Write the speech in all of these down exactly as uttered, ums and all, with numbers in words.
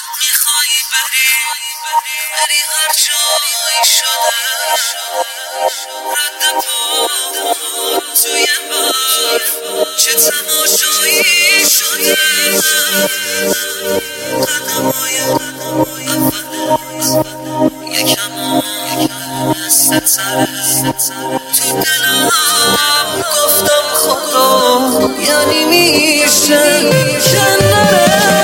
میخوایی بری بری هر جایی شده رد پا توی برف چه تماشایی شده قدمای اولت یکم مثل تره تو دلم گفتم خدا یعنی میشه که نره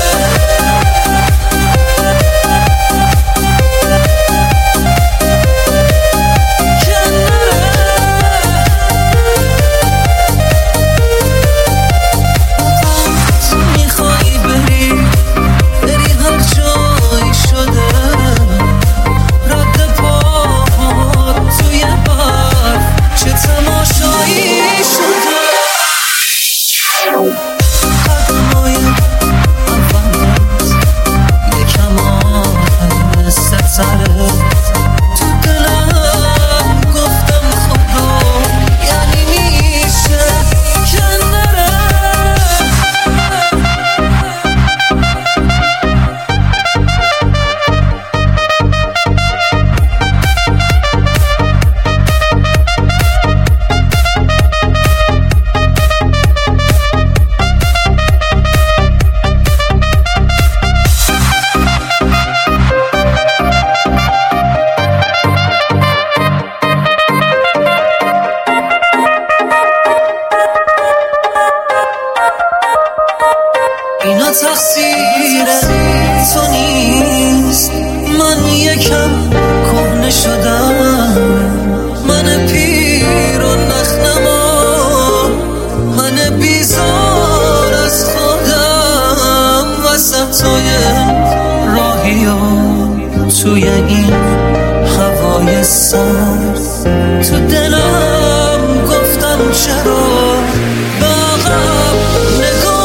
اینا تقصیر تو نیست من یکم کهنه شدم من پیر و نخنما من بیزار از خودم وسطای راهی و توی این هوای سرد تو دلم گفتم چرا به عقب نگاه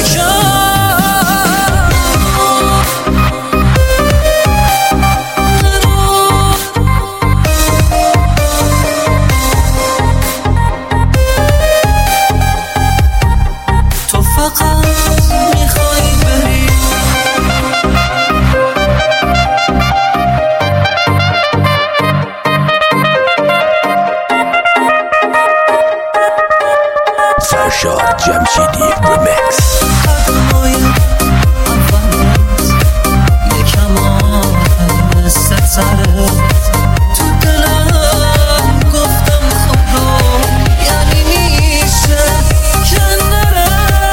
فرشاد جمشیدی ریمیکس یکم مثل تره تو دلم گفتم خدا یعنی میشه که نره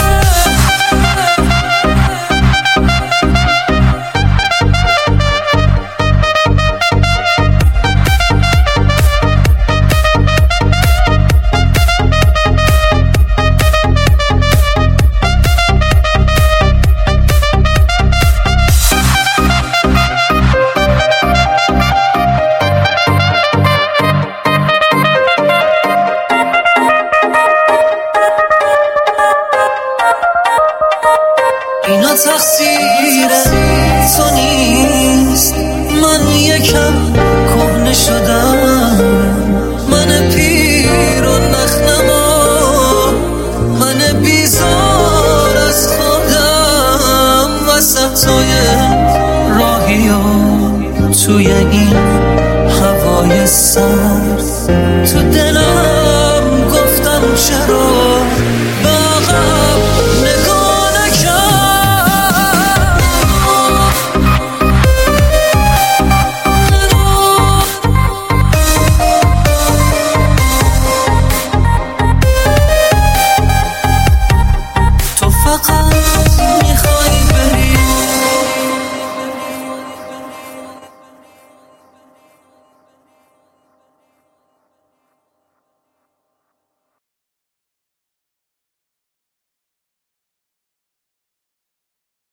اینا تقصیر تو نیست من یکم کهنه شدم من پیر و نخنما من بیزار از خودم وسطای راهی و توی این هوای سرد تو دلم گفتم چرا به عقب نگاه فقط میخوای